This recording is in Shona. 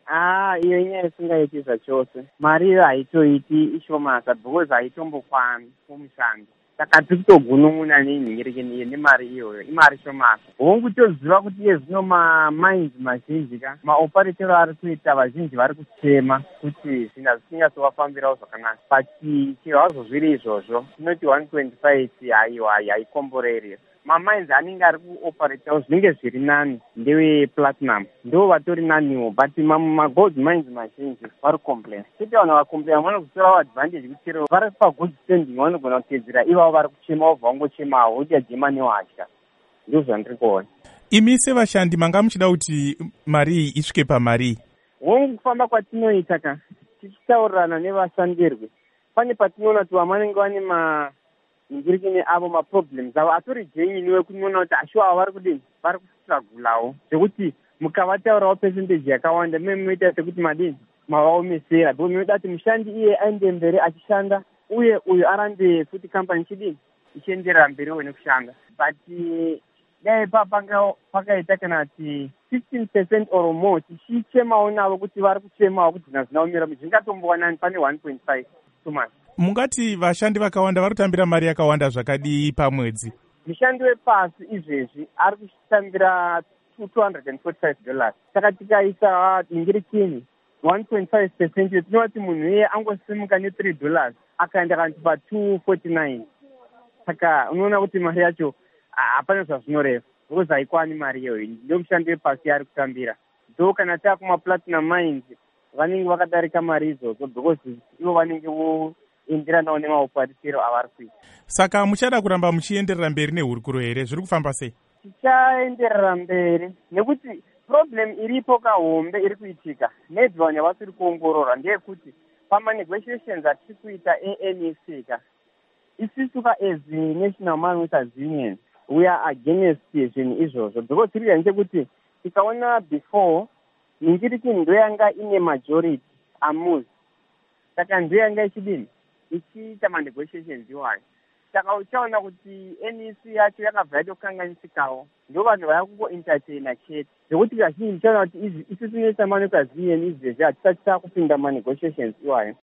Iyo inyaya isingaiti zvachose. Mari iyo haitoiti ishomasa because haitombokwani kumushando. Saka tiri kutogunun'una nenhingirekeni nemari iyoyo, imari shomasa. Hongutoziva kuti iye zvino mamainzi mazhinji ka maoparetero ari kuita vazhinji vari kuchema kuti zvinhu zvisingatovafambirawo zvakanaka. But chero hazvo zviri izvozvo, tinoti 1.5 haiwa haikomboreri. Mamainzi anenge ari kuoparetawo zvinenge zviri nani ndewe platinum ndo vatori naniwo, but magold mines mazhinji vari complain. Chete vanhu vacomplain vanozotorawo advantage kuti chero vari pagold standing vanogona kutedzera ivavo vari kuchema vobva vangochemawo kuti ajema newatya. Ndo zvandiri kuona. Imi sevashandi manga muchida kuti mari iyi isvike pamari? Hongu kufamba kwatinoita ka tichitaurirana nevashandirwi pane patinoona kuti vamanenge vane ndirikine avo maproblems avo atori genuine wekunoona kuti ashuwa vari kudini vari kustragulawo zvekuti mukavataurawo percentage yakawanda memoita sekuti madini mavaomesera because munoda kuti mushandi iye aende mberi achishanda uye uyu arambe futi company chidini ichienderera mberiwo nekushanda. But dai panga pakaita kana kuti 15% or more tichichemawo navo kuti vari kuchemawo kuti zvinhu zvinaomera zvingatombowanani pane 1.5 too much. Mungati vashandi vakawanda vari kutambira mari yakawanda zvakadii pamwedzi? Mushandi wepasi izvezvi ari kuchitambira $245. Saka tikaisa ndingirikini 1.5% tinova kuti munhu iye angosimuka ne$3 akaenda kanti pa249. Saka unoona kuti mari yacho hapana zvazvinoreva because haikwani mari iyoyo. Ndo mushandi wepasi ari kutambira. Do kana takumaplatinum mines vanenge vakadarika mari izvodzo because ivo vanenge enderanawo nemaoparitiro avari kuita. Saka muchada kuramba muchienderera mberi nehurukuro here? Zviri kufamba sei? Tichaenderera mberi nekuti problem iripo kahombe iri kuitika nedvanhu yavatiri kuongorora ndeyekuti pamanegotiations atiri kuita ANC ka isisu ka as National Mine Workers Union we are against zvinhu izvozvo because tiri ndechekuti tikaona before ningiriki ndo yanga ine majority amuzi, saka ndo yanga ichidini ichiita manegotiations iwayo. Saka uchaona kuti NEC yacho yakabva yatokanganisikawo ndo vanhu vaya kungoentertaina chete zvekuti kazhinji uchaona kuti isusu neSamani Union izvezvi hatisati takupinda manegotiations iwayo.